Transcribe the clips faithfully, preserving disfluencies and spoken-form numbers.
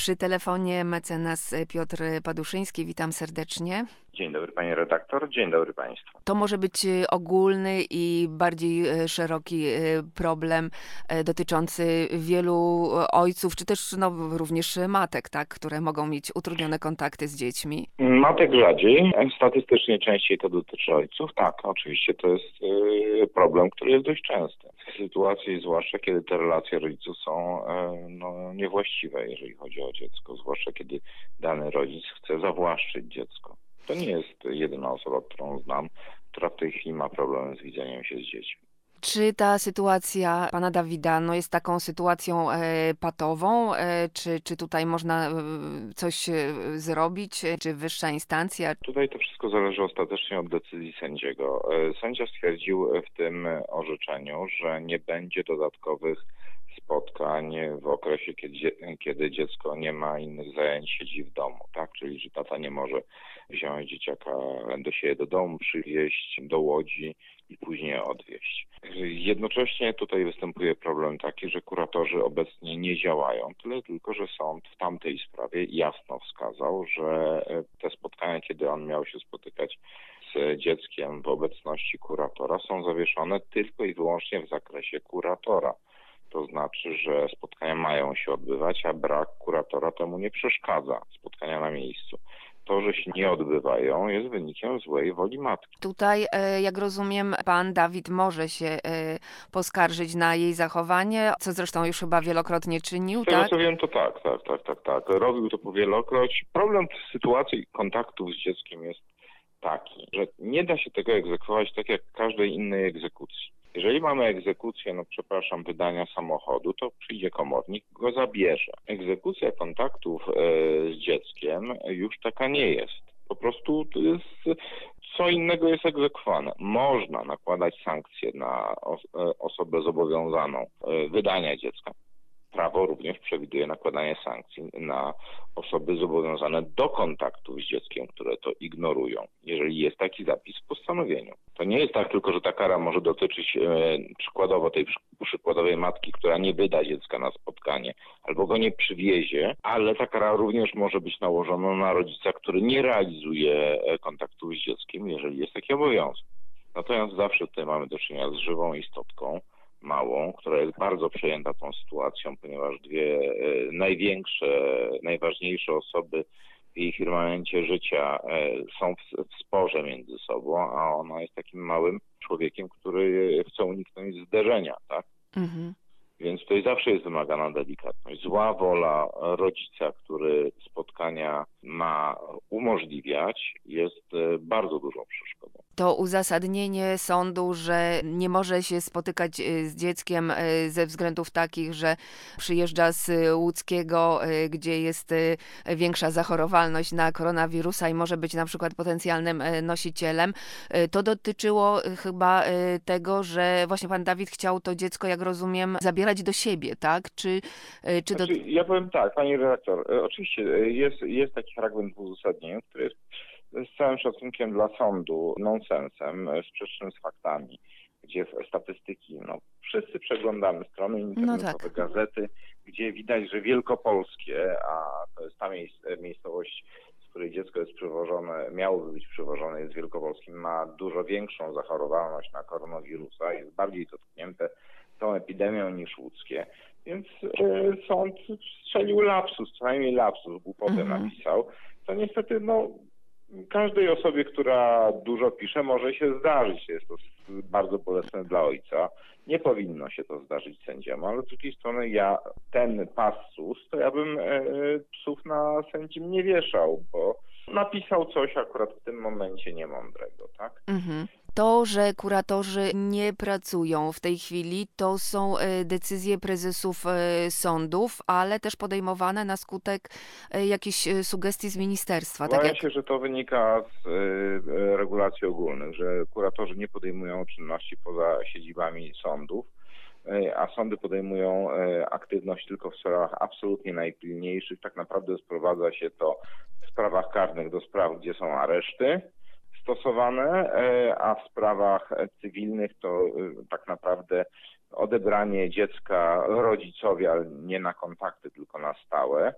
Przy telefonie mecenas Piotr Paduszyński. Witam serdecznie. Dzień dobry pani redaktor, dzień dobry państwu. To może być ogólny i bardziej szeroki problem dotyczący wielu ojców, czy też no, również matek, tak, które mogą mieć utrudnione kontakty z dziećmi. Matek rzadziej, statystycznie częściej to dotyczy ojców. Tak, oczywiście to jest problem, który jest dość częsty. W sytuacji, zwłaszcza kiedy te relacje rodziców są no, niewłaściwe, jeżeli chodzi o dziecko, zwłaszcza kiedy dany rodzic chce zawłaszczyć dziecko. To nie jest jedyna osoba, którą znam, która w tej chwili ma problem z widzeniem się z dziećmi. Czy ta sytuacja pana Dawida no jest taką sytuacją e, patową? E, czy, czy tutaj można e, coś e, zrobić? Czy wyższa instancja? Tutaj to wszystko zależy ostatecznie od decyzji sędziego. E, sędzia stwierdził w tym orzeczeniu, że nie będzie dodatkowych spotkań w okresie, kiedy, kiedy dziecko nie ma innych zajęć, siedzi w domu, tak? Czyli że tata nie może wziąć dzieciaka do siebie do domu, przywieźć do Łodzi i później odwieźć. Jednocześnie tutaj występuje problem taki, że kuratorzy obecnie nie działają, tyle tylko, że sąd w tamtej sprawie jasno wskazał, że te spotkania, kiedy on miał się spotykać z dzieckiem w obecności kuratora, są zawieszone tylko i wyłącznie w zakresie kuratora. To znaczy, że spotkania mają się odbywać, a brak kuratora temu nie przeszkadza, spotkania na miejscu. To, że się nie odbywają, jest wynikiem złej woli matki. Tutaj, jak rozumiem, pan Dawid może się poskarżyć na jej zachowanie, co zresztą już chyba wielokrotnie czynił, Z tego tak? co wiem, to tak, tak, tak, tak, tak. Robił to powielokroć. Problem w sytuacji kontaktów z dzieckiem jest taki, że nie da się tego egzekwować tak jak każdej innej egzekucji. Jeżeli mamy egzekucję, no przepraszam, wydania samochodu, to przyjdzie komornik, go zabierze. Egzekucja kontaktów e, z dzieckiem już taka nie jest. Po prostu to jest, co innego jest egzekwowane. Można nakładać sankcje na os- osobę zobowiązaną e, wydania dziecka. Prawo również przewiduje nakładanie sankcji na osoby zobowiązane do kontaktów z dzieckiem, które to ignorują, jeżeli jest taki zapis w postanowieniu. To nie jest tak tylko, że ta kara może dotyczyć e, przykładowo tej przykładowej matki, która nie wyda dziecka na spotkanie albo go nie przywiezie, ale ta kara również może być nałożona na rodzica, który nie realizuje kontaktów z dzieckiem, jeżeli jest taki obowiązek. Natomiast zawsze tutaj mamy do czynienia z żywą istotką, małą, która jest bardzo przejęta tą sytuacją, ponieważ dwie e, największe, najważniejsze osoby w jej firmamencie życia e, są w, w sporze między sobą, a ona jest takim małym człowiekiem, który chce uniknąć zderzenia, tak? Mhm. Więc tutaj zawsze jest wymagana delikatność. Zła wola rodzica, który spotkania ma umożliwiać, jest bardzo dużą przeszkodą. To uzasadnienie sądu, że nie może się spotykać z dzieckiem ze względów takich, że przyjeżdża z Łódzkiego, gdzie jest większa zachorowalność na koronawirusa i może być na przykład potencjalnym nosicielem, to dotyczyło chyba tego, że właśnie pan Dawid chciał to dziecko, jak rozumiem, zabierać do siebie, tak? Czy, czy do... znaczy, ja powiem tak, pani redaktor, oczywiście jest, jest taki fragment w uzasadnieniu, który jest z całym szacunkiem dla sądu nonsensem, sprzecznym z faktami, gdzie w statystyki, no wszyscy przeglądamy strony internetowe, no tak. Gazety, gdzie widać, że wielkopolskie, a to jest ta miejsc- miejscowość, z której dziecko jest przywożone, miałoby być przywożone, jest wielkopolskim, ma dużo większą zachorowalność na koronawirusa, jest bardziej dotknięte tą epidemią niż łódzkie. Więc e, sąd strzelił lapsus, co najmniej lapsus, głupotę mhm. napisał. To niestety, no, każdej osobie, która dużo pisze, może się zdarzyć. Jest to bardzo bolesne dla ojca. Nie powinno się to zdarzyć sędziemu, ale z drugiej strony ja ten passus, to ja bym e, psów na sędzim nie wieszał, bo napisał coś akurat w tym momencie niemądrego, tak? Mhm. To, że kuratorzy nie pracują w tej chwili, to są decyzje prezesów sądów, ale też podejmowane na skutek jakichś sugestii z ministerstwa. Wydaje tak jak... się, że to wynika z regulacji ogólnych, że kuratorzy nie podejmują czynności poza siedzibami sądów, a sądy podejmują aktywność tylko w sprawach absolutnie najpilniejszych. Tak naprawdę sprowadza się to w sprawach karnych do spraw, gdzie są areszty stosowane, a w sprawach cywilnych to tak naprawdę odebranie dziecka rodzicowi, ale nie na kontakty, tylko na stałe,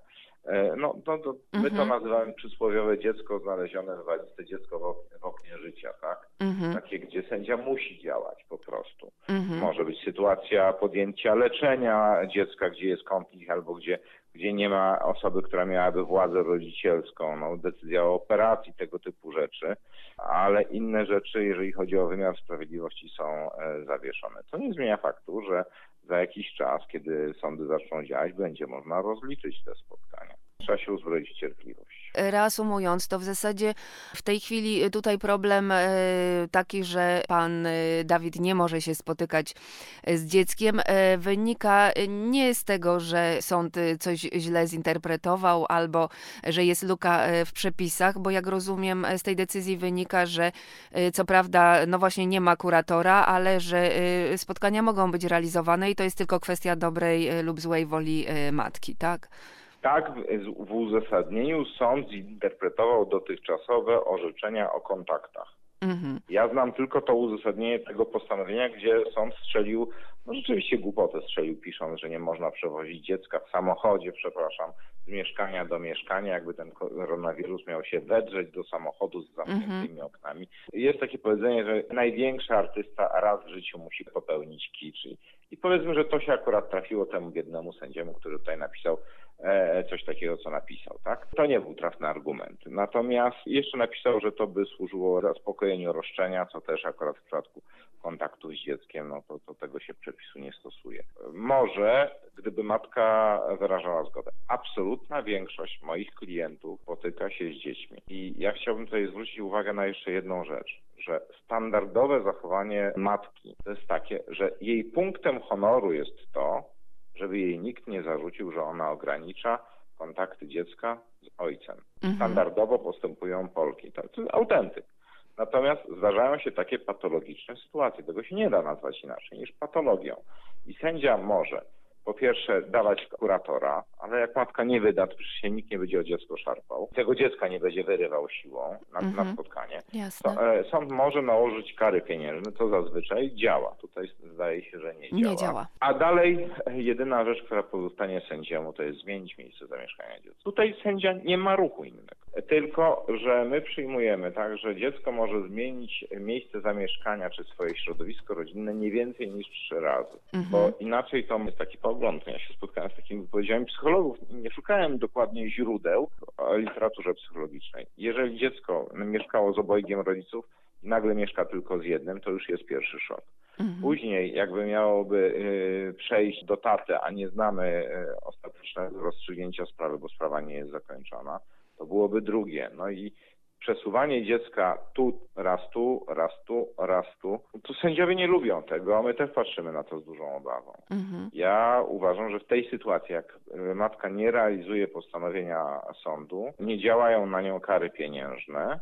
No, no to my Mhm. to nazywamy przysłowiowe dziecko znalezione w walizce, dziecko w oknie, w oknie życia, tak? Mhm. Takie, gdzie sędzia musi działać po prostu. Mhm. Może być sytuacja podjęcia leczenia dziecka, gdzie jest konflikt albo gdzie, gdzie nie ma osoby, która miałaby władzę rodzicielską, no, decyzja o operacji, tego typu rzeczy, ale inne rzeczy, jeżeli chodzi o wymiar sprawiedliwości, są e, zawieszone. To nie zmienia faktu, że za jakiś czas, kiedy sądy zaczną działać, będzie można rozliczyć te spotkania. Trzeba się uzbroić w cierpliwość. Reasumując, to w zasadzie w tej chwili tutaj problem e, taki, że pan e, Dawid nie może się spotykać z dzieckiem, e, wynika nie z tego, że sąd coś źle zinterpretował albo że jest luka e, w przepisach, bo jak rozumiem z tej decyzji wynika, że e, co prawda no właśnie nie ma kuratora, ale że e, spotkania mogą być realizowane i to jest tylko kwestia dobrej e, lub złej woli e, matki, tak? Tak, w, w uzasadnieniu sąd zinterpretował dotychczasowe orzeczenia o kontaktach. Mhm. Ja znam tylko to uzasadnienie tego postanowienia, gdzie sąd strzelił, no rzeczywiście głupotę strzelił, pisząc, że nie można przewozić dziecka w samochodzie, przepraszam, z mieszkania do mieszkania, jakby ten koronawirus miał się wedrzeć do samochodu z zamkniętymi Mhm. oknami. Jest takie powiedzenie, że największy artysta raz w życiu musi popełnić kicz. I powiedzmy, że to się akurat trafiło temu biednemu sędziemu, który tutaj napisał e, coś takiego, co napisał, tak? To nie był trafny argument. Natomiast jeszcze napisał, że to by służyło zaspokojeniu roszczenia, co też akurat w przypadku kontaktu z dzieckiem, no to, to tego się przepisu nie stosuje. Może, gdyby matka wyrażała zgodę. Absolutna większość moich klientów spotyka się z dziećmi. I ja chciałbym tutaj zwrócić uwagę na jeszcze jedną rzecz, że standardowe zachowanie matki to jest takie, że jej punktem honoru jest to, żeby jej nikt nie zarzucił, że ona ogranicza kontakty dziecka z ojcem. Mhm. Standardowo postępują Polki. To jest autentyk. Natomiast zdarzają się takie patologiczne sytuacje. Tego się nie da nazwać inaczej niż patologią. I sędzia może po pierwsze dawać kuratora, ale jak matka nie wyda, to przecież się nikt nie będzie o dziecko szarpał. Tego dziecka nie będzie wyrywał siłą na, Mhm. na spotkanie. Jasne. To, e, sąd może nałożyć kary pieniężne, co zazwyczaj działa. Tutaj zdaje się, że nie działa. Nie działa. A dalej e, jedyna rzecz, która pozostanie sędziemu, to jest zmienić miejsce zamieszkania dziecka. Tutaj sędzia nie ma ruchu innego. Tylko że my przyjmujemy tak, że dziecko może zmienić miejsce zamieszkania czy swoje środowisko rodzinne nie więcej niż trzy razy. Mhm. Bo inaczej to jest taki pogląd. Ja się spotkałem z takimi wypowiedziami psychologów. Nie szukałem dokładnie źródeł o literaturze psychologicznej. Jeżeli dziecko mieszkało z obojgiem rodziców i nagle mieszka tylko z jednym, to już jest pierwszy szok. Mhm. Później jakby miałoby y, przejść do taty, a nie znamy y, ostatecznego rozstrzygnięcia sprawy, bo sprawa nie jest zakończona, to byłoby drugie. No i przesuwanie dziecka tu, raz tu, raz tu, raz tu, to sędziowie nie lubią tego, a my też patrzymy na to z dużą obawą. Mhm. Ja uważam, że w tej sytuacji, jak matka nie realizuje postanowienia sądu, nie działają na nią kary pieniężne,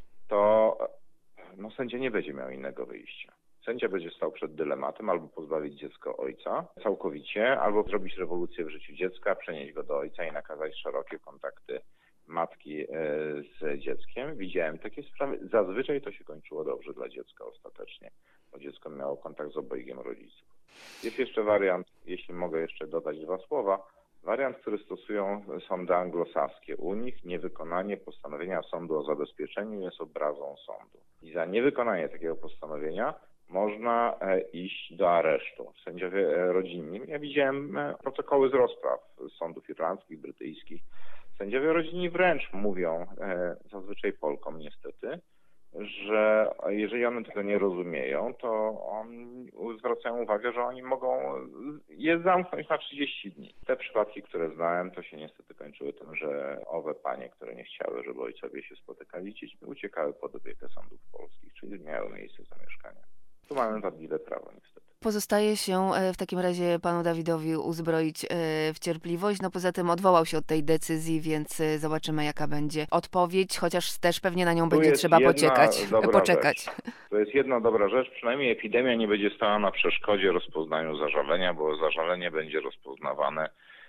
to no, sędzia nie będzie miał innego wyjścia. Sędzia będzie stał przed dylematem albo pozbawić dziecko ojca całkowicie, albo zrobić rewolucję w życiu dziecka, przenieść go do ojca i nakazać szerokie kontakty matki z dzieckiem. Widziałem takie sprawy. Zazwyczaj to się kończyło dobrze dla dziecka ostatecznie, bo dziecko miało kontakt z obojgiem rodziców. Jest jeszcze wariant, jeśli mogę jeszcze dodać dwa słowa, wariant, który stosują sądy anglosaskie. U nich niewykonanie postanowienia sądu o zabezpieczeniu jest obrazą sądu. I za niewykonanie takiego postanowienia można iść do aresztu. Sędziowie rodzinni, ja widziałem protokoły z rozpraw z sądów irlandzkich, brytyjskich. Sędziowie rodzinni wręcz mówią, zazwyczaj Polkom niestety, że jeżeli one tego nie rozumieją, to oni zwracają uwagę, że oni mogą je zamknąć na trzydzieści dni. Te przypadki, które znałem, to się niestety kończyły tym, że owe panie, które nie chciały, żeby ojcowie się spotykali z dziećmi, uciekały pod opiekę sądów polskich, czyli zmieniały miejsce zamieszkania. Tu mamy wadliwe prawo niestety. Pozostaje się w takim razie panu Dawidowi uzbroić w cierpliwość. No poza tym odwołał się od tej decyzji, więc zobaczymy, jaka będzie odpowiedź, chociaż też pewnie na nią Tu będzie trzeba poczekać. poczekać. Rzecz. To jest jedna dobra rzecz, przynajmniej epidemia nie będzie stała na przeszkodzie rozpoznaniu zażalenia, bo zażalenie będzie rozpoznawane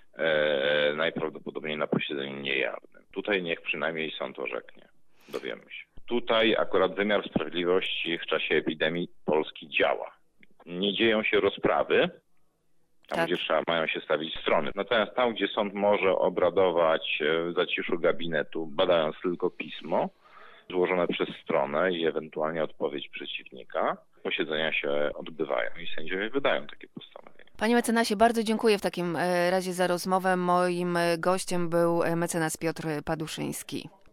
e, najprawdopodobniej na posiedzeniu niejawnym. Tutaj niech przynajmniej sąd orzeknie. Dowiemy się. Tutaj akurat wymiar sprawiedliwości w czasie epidemii Polski działa. Nie dzieją się rozprawy, Tam, Tak. gdzie trzeba, mają się stawić strony. Natomiast tam, gdzie sąd może obradować w zaciszu gabinetu, badając tylko pismo złożone przez stronę i ewentualnie odpowiedź przeciwnika, posiedzenia się odbywają i sędziowie wydają takie postanowienia. Panie mecenasie, bardzo dziękuję w takim razie za rozmowę. Moim gościem był mecenas Piotr Paduszyński.